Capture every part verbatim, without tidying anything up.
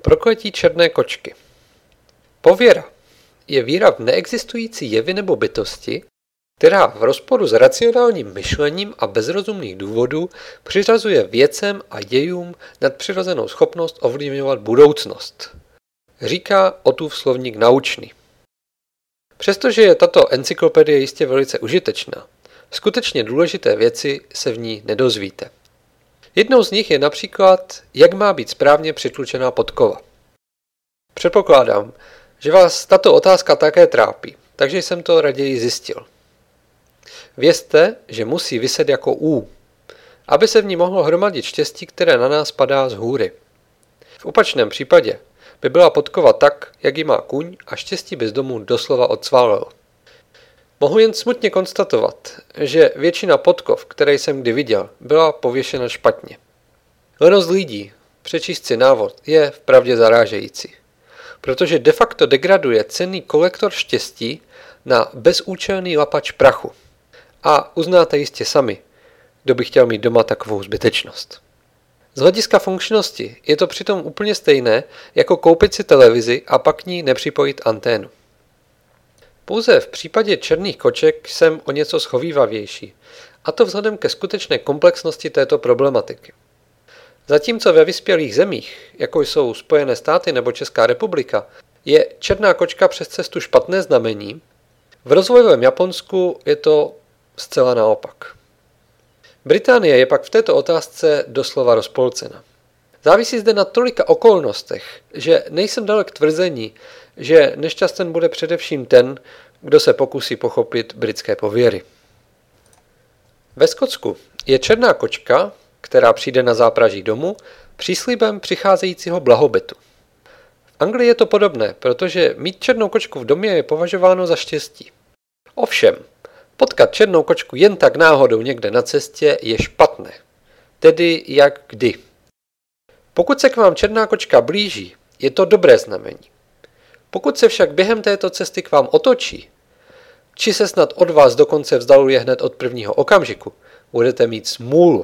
Prokletí černé kočky. Pověra je víra v neexistující jevy nebo bytosti, která v rozporu s racionálním myšlením a bez rozumných důvodů přiřazuje věcem a dějům nadpřirozenou schopnost ovlivňovat budoucnost. Říká Ottův slovník naučný. Přestože je tato encyklopedie jistě velice užitečná, skutečně důležité věci se v ní nedozvíte. Jednou z nich je například, jak má být správně přitlučená podkova. Předpokládám, že vás tato otázka také trápí, takže jsem to raději zjistil. Vězte, že musí viset jako U, aby se v ní mohlo hromadit štěstí, které na nás padá z hůry. V opačném případě by byla podkova tak, jak ji má kůň a štěstí by z domu doslova odsválel. Mohu jen smutně konstatovat, že většina podkov, které jsem kdy viděl, byla pověšena špatně. Lenost lidí přečíst si návod je vpravdě zarážející, protože de facto degraduje cenný kolektor štěstí na bezúčelný lapač prachu. A uznáte jistě sami, kdo by chtěl mít doma takovou zbytečnost. Z hlediska funkčnosti je to přitom úplně stejné, jako koupit si televizi a pak k ní nepřipojit anténu. Pouze v případě černých koček jsem o něco schovývavější, a to vzhledem ke skutečné komplexnosti této problematiky. Zatímco ve vyspělých zemích, jako jsou Spojené státy nebo Česká republika, je černá kočka přes cestu špatné znamení, v rozvojovém Japonsku je to zcela naopak. Británie je pak v této otázce doslova rozpolcena. Závisí zde na tolika okolnostech, že nejsem dalek tvrzení, že nešťasten bude především ten, kdo se pokusí pochopit britské pověry. Ve Skotsku je černá kočka, která přijde na zápraží domu, příslibem přicházejícího blahobytu. V Anglii je to podobné, protože mít černou kočku v domě je považováno za štěstí. Ovšem, potkat černou kočku jen tak náhodou někde na cestě je špatné. Tedy jak kdy. Pokud se k vám černá kočka blíží, je to dobré znamení. Pokud se však během této cesty k vám otočí, či se snad od vás dokonce vzdaluje hned od prvního okamžiku, budete mít smůlu.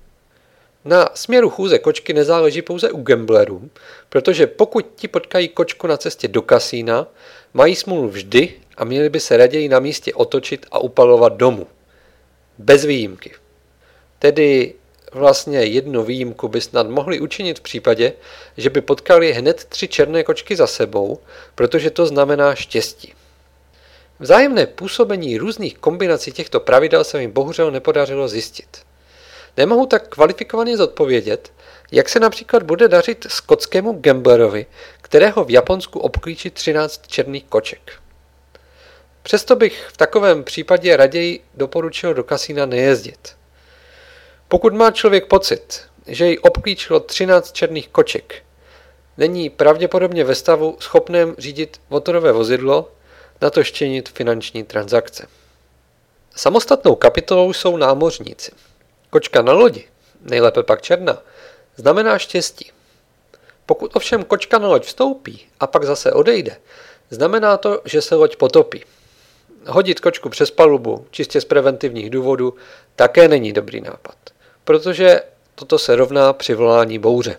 Na směru chůze kočky nezáleží pouze u gamblerů, protože pokud ti potkají kočku na cestě do kasína, mají smůlu vždy a měli by se raději na místě otočit a upalovat domů. Bez výjimky. Tedy vlastně jednu výjimku by snad mohli učinit v případě, že by potkali hned tři černé kočky za sebou, protože to znamená štěstí. Vzájemné působení různých kombinací těchto pravidel se mi bohužel nepodařilo zjistit. Nemohu tak kvalifikovaně zodpovědět, jak se například bude dařit skotskému gamblerovi, kterého v Japonsku obklíčí třináct černých koček. Přesto bych v takovém případě raději doporučil do kasína nejezdit. Pokud má člověk pocit, že jej obklíčilo třináct černých koček, není pravděpodobně ve stavu schopném řídit motorové vozidlo, natož činit finanční transakce. Samostatnou kapitolou jsou námořníci. Kočka na lodi, nejlépe pak černá, znamená štěstí. Pokud ovšem kočka na loď vstoupí a pak zase odejde, znamená to, že se loď potopí. Hodit kočku přes palubu čistě z preventivních důvodů také není dobrý nápad, protože toto se rovná přivolání bouře.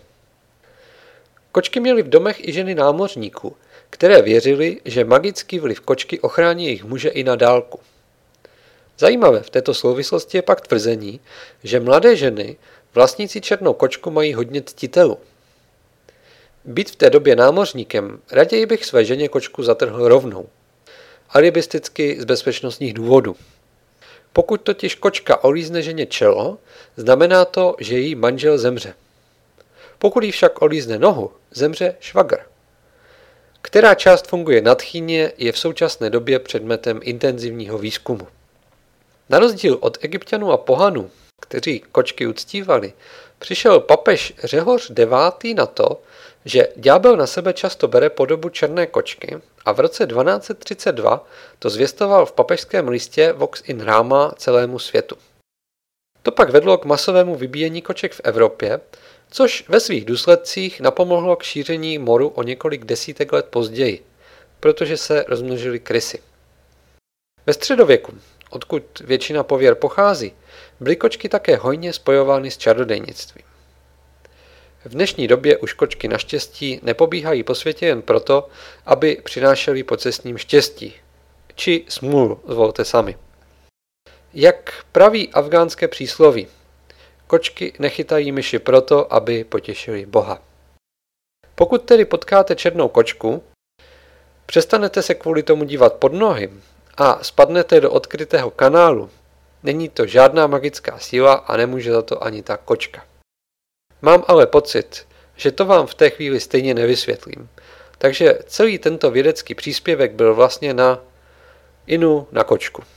Kočky měly v domech i ženy námořníků, které věřili, že magický vliv kočky ochrání jejich muže i na dálku. Zajímavé v této souvislosti je pak tvrzení, že mladé ženy vlastnící černou kočku mají hodně ctitelů. Být v té době námořníkem, raději bych své ženě kočku zatrhl rovnou. Alibisticky z bezpečnostních důvodů. Pokud totiž kočka olízne ženě čelo, znamená to, že její manžel zemře. Pokud jí však olízne nohu, zemře švagr. Která část funguje nadchýně, je v současné době předmětem intenzivního výzkumu. Na rozdíl od Egypťanů a pohanů, kteří kočky uctívali, přišel papež Řehoř devátý na to, že ďábel na sebe často bere podobu černé kočky a v roce dvanáct set třicet dva to zvěstoval v papežském listě Vox in Rama celému světu. To pak vedlo k masovému vybíjení koček v Evropě, což ve svých důsledcích napomohlo k šíření moru o několik desítek let později, protože se rozmnožily krysy. Ve středověku, odkud většina pověr pochází, byly kočky také hojně spojovány s čarodějnictvím. V dnešní době už kočky naštěstí nepobíhají po světě jen proto, aby přinášely pocestním štěstí. Či smůlu, zvolte sami. Jak praví afgánské přísloví, kočky nechytají myši proto, aby potěšili Boha. Pokud tedy potkáte černou kočku, přestanete se kvůli tomu dívat pod nohy a spadnete do odkrytého kanálu, není to žádná magická síla a nemůže za to ani ta kočka. Mám ale pocit, že to vám v té chvíli stejně nevysvětlím, takže celý tento vědecký příspěvek byl vlastně na inu na kočku.